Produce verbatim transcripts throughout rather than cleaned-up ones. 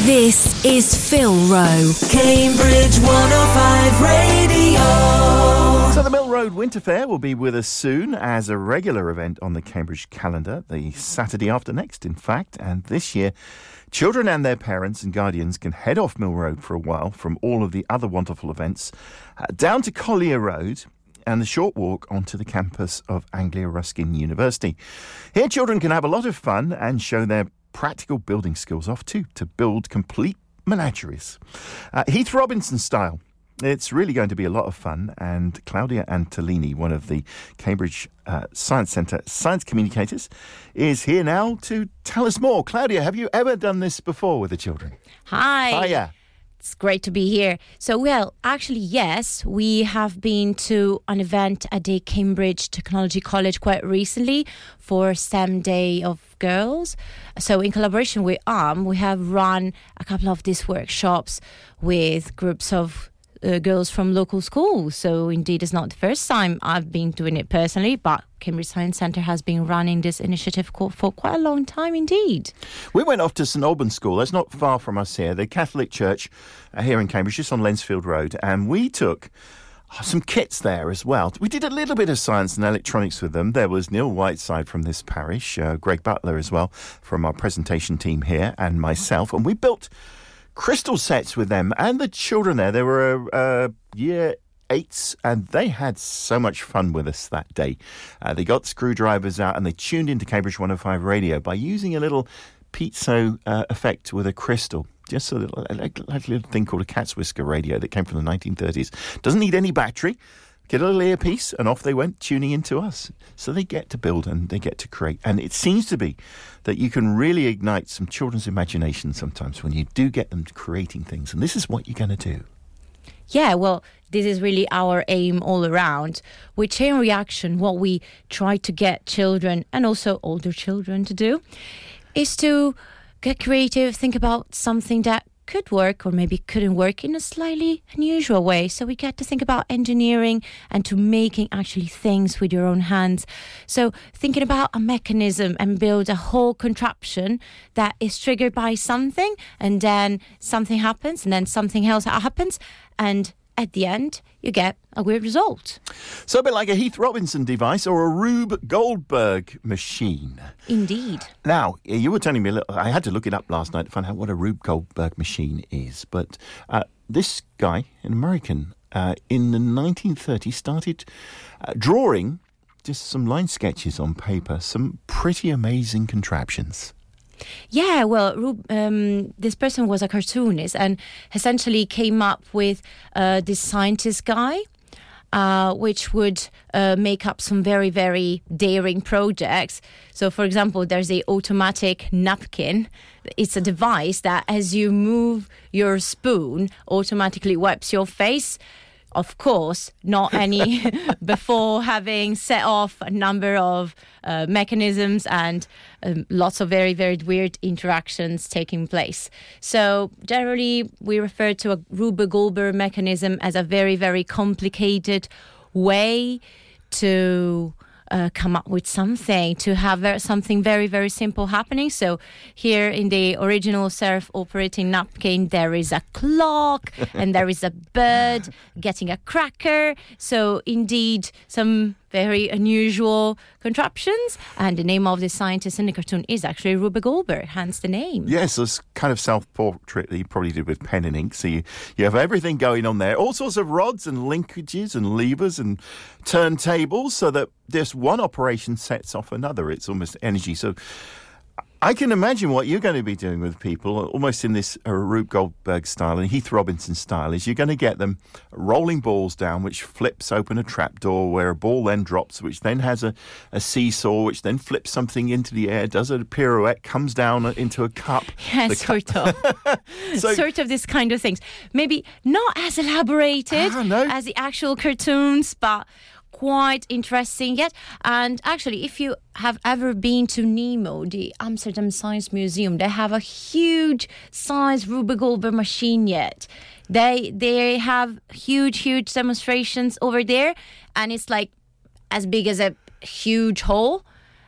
This is Phil Rowe, Cambridge one oh five Radio. So the Mill Road Winter Fair will be with us soon as a regular event on the Cambridge calendar, the Saturday after next, in fact. And this year, children and their parents and guardians can head off Mill Road for a while from all of the other wonderful events uh, down to Collier Road and the short walk onto the campus of Anglia Ruskin University. Here, children can have a lot of fun and show their practical building skills off too, to build complete menageries. Uh, Heath Robinson style. It's really going to be a lot of fun, and Claudia Antolini, one of the Cambridge uh, Science Centre science communicators, is here now to tell us more. Claudia, have you ever done this before with the children? Hi. Hiya. It's great to be here. So, well, actually, yes, we have been to an event at the Cambridge Technology College quite recently for STEM Day of Girls. So, in collaboration with A R M, we have run a couple of these workshops with groups of Uh, girls from local schools. So indeed, it's not the first time I've been doing it personally, but Cambridge Science Centre has been running this initiative for quite a long time indeed. We went off to St Albans School. That's not far from us here. The Catholic Church uh, here in Cambridge, just on Lensfield Road. And we took some kits there as well. We did a little bit of science and electronics with them. There was Neil Whiteside from this parish, uh, Greg Butler as well from our presentation team here, and myself. And we built crystal sets with them and the children there. They were uh, year eights, and they had so much fun with us that day. Uh, they got screwdrivers out and they tuned into Cambridge one oh five Radio by using a little piezo uh, effect with a crystal. Just a little, like, like a little thing called a cat's whisker radio that came from the nineteen thirties. Doesn't need any battery. Get a little earpiece, and off they went, tuning into us. So they get to build and they get to create. And it seems to be that you can really ignite some children's imagination sometimes when you do get them creating things. And this is what you're going to do. Yeah, well, this is really our aim all around. With Chain Reaction, what we try to get children and also older children to do is to get creative, think about something that could work or maybe couldn't work in a slightly unusual way. So we get to think about engineering and to making actually things with your own hands. So thinking about a mechanism and build a whole contraption that is triggered by something, and then something happens, and then something else happens, and at the end, you get a weird result. So a bit like a Heath Robinson device or a Rube Goldberg machine. Indeed. Now, you were telling me, a little, I had to look it up last night to find out what a Rube Goldberg machine is. But uh, this guy, an American, uh, in the nineteen thirties started uh, drawing just some line sketches on paper, some pretty amazing contraptions. Yeah, well, um, this person was a cartoonist and essentially came up with uh, this scientist guy, uh, which would uh, make up some very, very daring projects. So, for example, there's the automatic napkin. It's a device that, as you move your spoon, automatically wipes your face. Of course, not any before having set off a number of uh, mechanisms and um, lots of very, very weird interactions taking place. So generally, we refer to a Rube Goldberg mechanism as a very, very complicated way to Uh, come up with something, to have ver- something very, very simple happening. So here in the original self-operating napkin, there is a clock and there is a bird getting a cracker. So indeed, some very unusual contraptions. And the name of the scientist in the cartoon is actually Rube Goldberg, hence the name. Yes, it's kind of self-portrait that you probably did with pen and ink. So you, you have everything going on there. All sorts of rods and linkages and levers and turntables so that this one operation sets off another. It's almost energy. So I can imagine what you're going to be doing with people, almost in this uh, Rube Goldberg style and Heath Robinson style, is you're going to get them rolling balls down, which flips open a trapdoor where a ball then drops, which then has a, a seesaw, which then flips something into the air, does a pirouette, comes down into a cup. Yeah, sort of. so, sort of this kind of things. Maybe not as elaborated as the actual cartoons, but quite interesting yet. And actually, if you have ever been to NEMO, the Amsterdam Science Museum, they have a huge size Rube Goldberg machine yet. They they have huge, huge demonstrations over there, and it's like as big as a huge hole.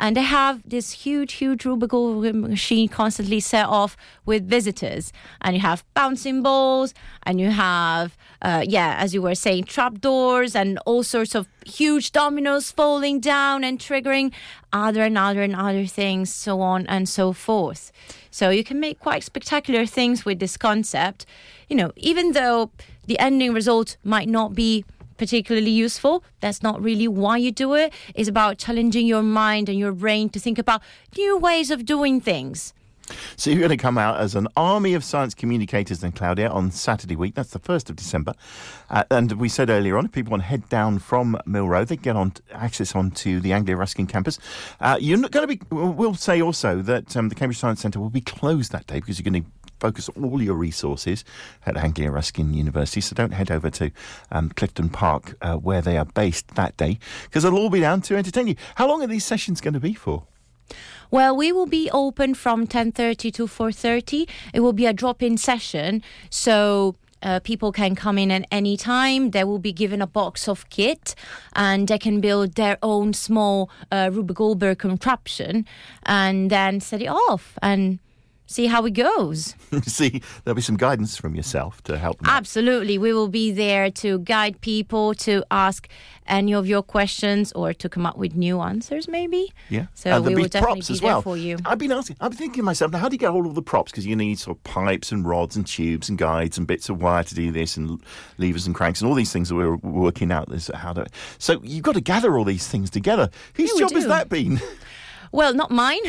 and they have this huge, huge Rubik machine constantly set off with visitors. And you have bouncing balls, and you have, uh, yeah, as you were saying, trapdoors, and all sorts of huge dominoes falling down and triggering other and other and other things, so on and so forth. So you can make quite spectacular things with this concept. You know, even though the ending result might not be particularly useful, that's not really why you do it. It's about challenging your mind and your brain to think about new ways of doing things. So you're going to come out as an army of science communicators then, Claudia, on Saturday week. That's the first of December. Uh, and we said earlier on, if people want to head down from Mill Road, they can get on access onto the Anglia Ruskin campus. Uh, you're not going to be, we'll say also that um, the Cambridge Science Centre will be closed that day because you're going to focus all your resources at Anglia Ruskin University. So don't head over to um, Clifton Park uh, where they are based that day, because they'll all be down to entertain you. How long are these sessions going to be for? Well, we will be open from ten thirty to four thirty. It will be a drop-in session, so uh, people can come in at any time. They will be given a box of kit, and they can build their own small uh, Rube Goldberg contraption and then set it off and see how it goes. See, there'll be some guidance from yourself to help them out. Absolutely. We will be there to guide people, to ask any of your questions, or to come up with new answers, maybe. Yeah. So and we there'll will be definitely props be as there well. for you. I've been asking, I've been thinking to myself, now how do you get hold of the props? Because you need sort of pipes and rods and tubes and guides and bits of wire to do this, and levers and cranks and all these things that we're working out. This how to. So you've got to gather all these things together. Whose Yeah, we job has do. that been? Well, not mine.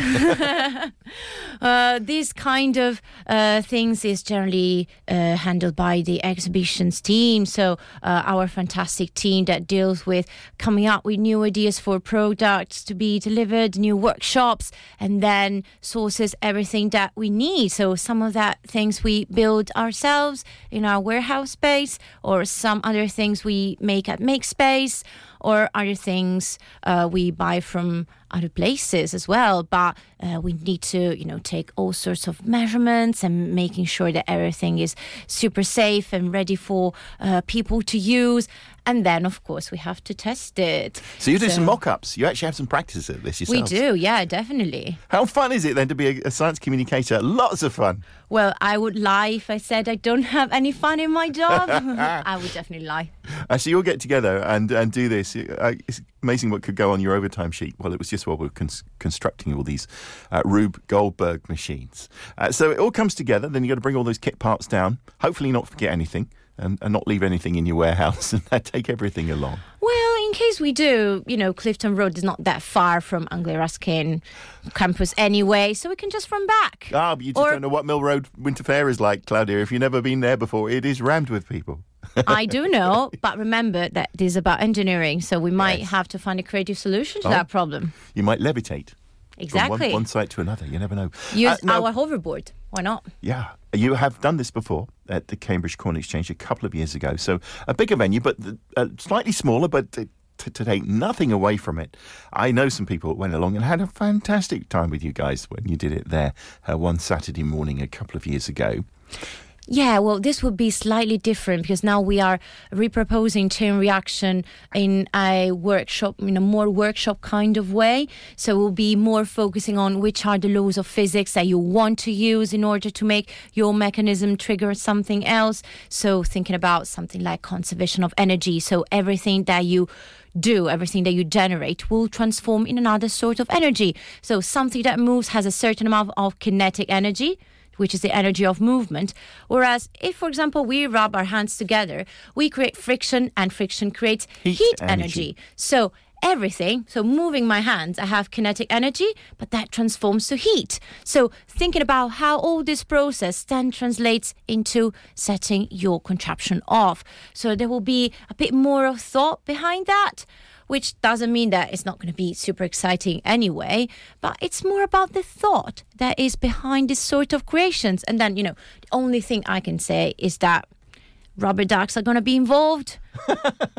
uh, this kind of uh, things is generally uh, handled by the exhibitions team. So uh, our fantastic team that deals with coming up with new ideas for products to be delivered, new workshops, and then sources everything that we need. So some of that things we build ourselves in our warehouse space, or some other things we make at MakeSpace, or other things uh, we buy from other places as well. But uh, we need to, you know, take all sorts of measurements and making sure that everything is super safe and ready for uh, people to use. And then, of course, we have to test it. So you do So- some mock-ups. You actually have some practice at this We yourselves. do, yeah, definitely. How fun is it then to be a, a science communicator? Lots of fun. Well, I would lie if I said I don't have any fun in my job. I would definitely lie. Uh, so you'll get together and, and do this. Uh, it's amazing what could go on your overtime sheet. Well, it was just while we were cons- constructing all these uh, Rube Goldberg machines. Uh, so it all comes together. Then you've got to bring all those kit parts down. Hopefully not forget anything and, and not leave anything in your warehouse and take everything along. Well, in case we do, you know, Clifton Road is not that far from Anglia Ruskin campus anyway, so we can just run back. Ah, but you just Or- don't know what Mill Road Winter Fair is like, Claudia. If you've never been there before, it is rammed with people. I do know, but remember that this is about engineering, so we might Yes. have to find a creative solution to Oh. that problem. You might levitate from Exactly. one, one site to another. You never know. Use Uh, now- our hoverboard. Why not? Yeah, you have done this before at the Cambridge Corn Exchange a couple of years ago. So a bigger venue, but uh, slightly smaller, but to, to, to take nothing away from it. I know some people that went along and had a fantastic time with you guys when you did it there uh, one Saturday morning a couple of years ago. Yeah, well, this would be slightly different because now we are reproposing chain reaction in a workshop, in a more workshop kind of way. So we'll be more focusing on which are the laws of physics that you want to use in order to make your mechanism trigger something else. So thinking about something like conservation of energy. So everything that you do, everything that you generate will transform in another sort of energy. So something that moves has a certain amount of kinetic energy, which is the energy of movement. Whereas if, for example, we rub our hands together, we create friction, and friction creates Heat heat, energy. energy. So everything, so moving my hands, I have kinetic energy, but that transforms to heat. So thinking about how all this process then translates into setting your contraption off. So there will be a bit more of thought behind that, which doesn't mean that it's not going to be super exciting anyway, but it's more about the thought that is behind this sort of creations. And then, you know, the only thing I can say is that rubber ducks are going to be involved.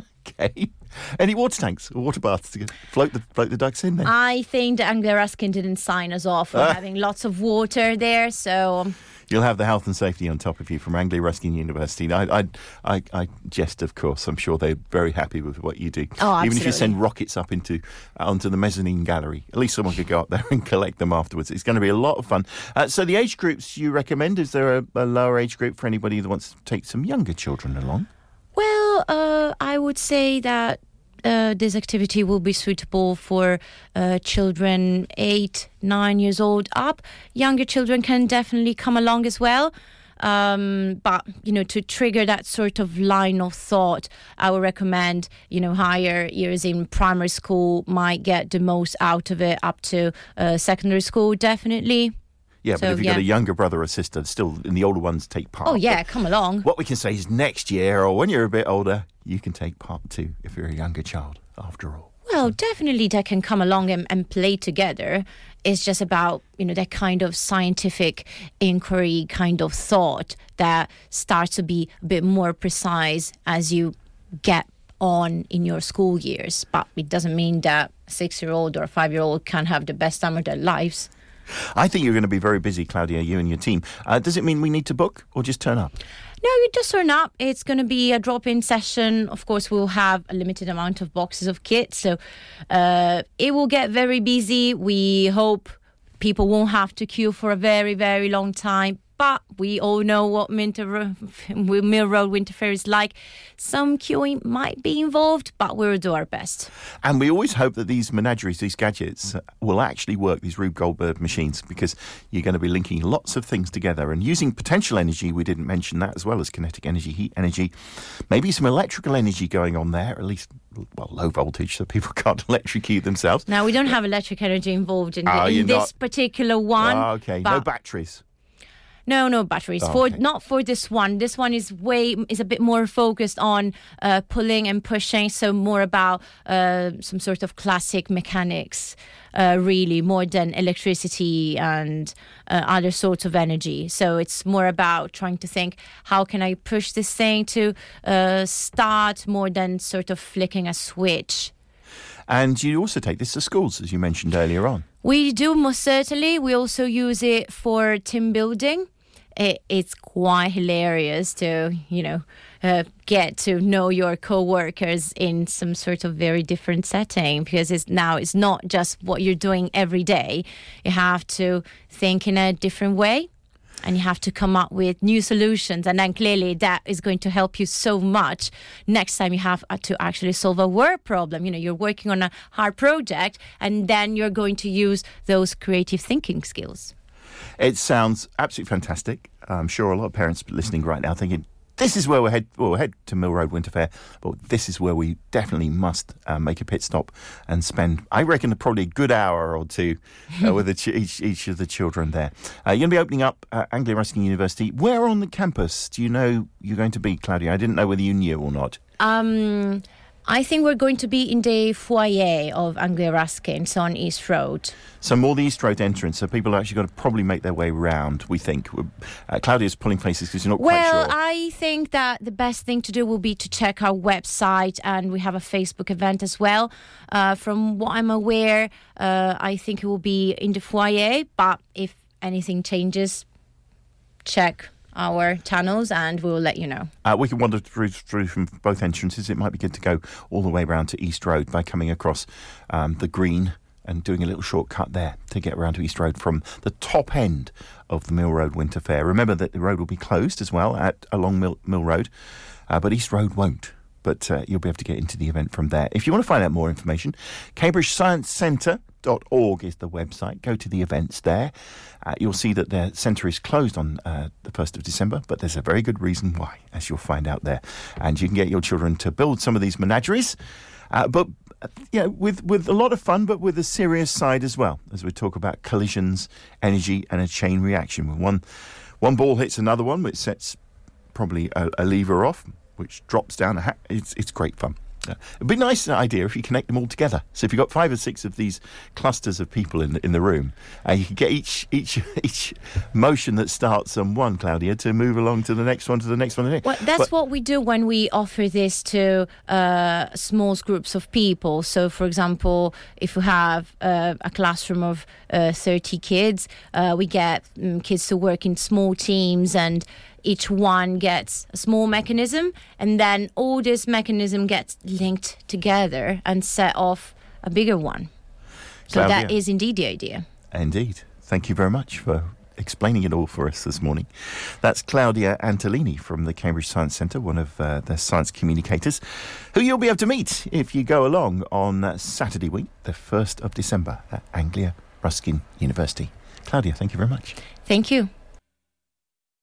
Okay. Any water tanks or water baths to float the float the ducks in there? I think that Anglia Ruskin didn't sign us off for Ah. having lots of water there, so You'll have the health and safety on top of you from Anglia Ruskin University. I, I, I, I jest, of course. I'm sure they're very happy with what you do. Oh, Even if you absolutely. send rockets up into uh, onto the mezzanine gallery, at least someone could go up there and collect them afterwards. It's going to be a lot of fun. Uh, so the age groups you recommend, is there a, a lower age group for anybody that wants to take some younger children along? Well, uh, I would say that uh, this activity will be suitable for uh, children eight, nine years old up. Younger children can definitely come along as well. Um, but, you know, to trigger that sort of line of thought, I would recommend, you know, higher years in primary school might get the most out of it up to uh, secondary school, definitely. Yeah, So, but if you've yeah. got a younger brother or sister, still, and the older ones take part. Oh, yeah, But come along. what we can say is next year, or when you're a bit older, you can take part too if you're a younger child, after all. Well, definitely they can come along and, and play together. It's just about, you know, that kind of scientific inquiry kind of thought that starts to be a bit more precise as you get on in your school years. But it doesn't mean that a six-year-old or a five-year-old can have the best time of their lives. I think you're going to be very busy, Claudia, you and your team. Uh, does it mean we need to book or just turn up? No, you just turn up. It's going to be a drop-in session. Of course, we'll have a limited amount of boxes of kit, so uh, it will get very busy. We hope people won't have to queue for a very, very long time. But we all know what Minter, Mill Road Winter Fair is like. Some queuing might be involved, but we'll do our best. And we always hope that these menageries, these gadgets, uh, will actually work, these Rube Goldberg machines, because you're going to be linking lots of things together and using potential energy. We didn't mention that, as well as kinetic energy, heat energy, maybe some electrical energy going on there, at least, well, low voltage, so people can't electrocute themselves. Now, we don't have electric energy involved in, Oh, the, you're in this not- particular one. Ah, okay, no but- batteries. No, no batteries. Oh, for okay. not for this one. This one is way is a bit more focused on uh, pulling and pushing, so more about uh, some sort of classic mechanics, uh, really more than electricity and uh, other sorts of energy. So it's more about trying to think, how can I push this thing to uh, start, more than sort of flicking a switch. And you also take this to schools, as you mentioned earlier on. We do, most certainly. We also use it for team building. It, it's quite hilarious to, you know, uh, get to know your co-workers in some sort of very different setting, because it's now it's not just what you're doing every day. You have to think in a different way, and you have to come up with new solutions. And then clearly that is going to help you so much next time you have to actually solve a work problem. You know, you're working on a hard project, and then you're going to use those creative thinking skills. It sounds absolutely fantastic. I'm sure a lot of parents listening right now thinking, this is where we're head, well, we'll head to Mill Road Winter Fair, but this is where we definitely must uh, make a pit stop and spend, I reckon, probably a good hour or two uh, with the ch- each, each of the children there. Uh, you're going to be opening up uh, Anglia Ruskin University. Where on the campus do you know you're going to be, Claudia? I didn't know whether you knew or not. Um, I think we're going to be in the foyer of Anglia Ruskin, so on East Road. So more the East Road entrance, so people are actually going to probably make their way round, we think. Uh, Claudia's pulling faces because you're not Well, quite sure. I think that the best thing to do will be to check our website, and we have a Facebook event as well. Uh, from what I'm aware, uh, I think it will be in the foyer, but if anything changes, check our channels and we will let you know. Uh, we can wander through through from both entrances. It might be good to go all the way around to East Road by coming across um, the green and doing a little shortcut there to get around to East Road from the top end of the Mill Road Winter Fair. Remember that the road will be closed as well at along Mill, Mill Road, uh, but East Road won't. But uh, you'll be able to get into the event from there. If you want to find out more information, Cambridge Science Centre dot org is the website. Go to the events there. Uh, you'll see that their centre is closed on uh, the first of December, but there's a very good reason why, as you'll find out there. And you can get your children to build some of these menageries, uh, but uh, you know, with, with a lot of fun, but with a serious side as well, as we talk about collisions, energy, and a chain reaction. When one, one ball hits another one, which sets probably a, a lever off, which drops down. A ha- it's, it's great fun. Uh, It'd be a nice idea if you connect them all together. So if you've got five or six of these clusters of people in the, in the room, uh, you can get each each each motion that starts on one, Claudia, to move along to the next one, to the next one. To the next. Well, that's but, what we do when we offer this to uh, small groups of people. So, for example, if we have uh, a classroom of uh, thirty kids, uh, we get um, kids to work in small teams, and each one gets a small mechanism, and then all this mechanism gets linked together and set off a bigger one. So Claudia. that is indeed the idea. Indeed. Thank you very much for explaining it all for us this morning. That's Claudia Antolini from the Cambridge Science Centre, one of uh, the science communicators, who you'll be able to meet if you go along on uh, Saturday week, the first of December, at Anglia Ruskin University. Claudia, thank you very much. Thank you.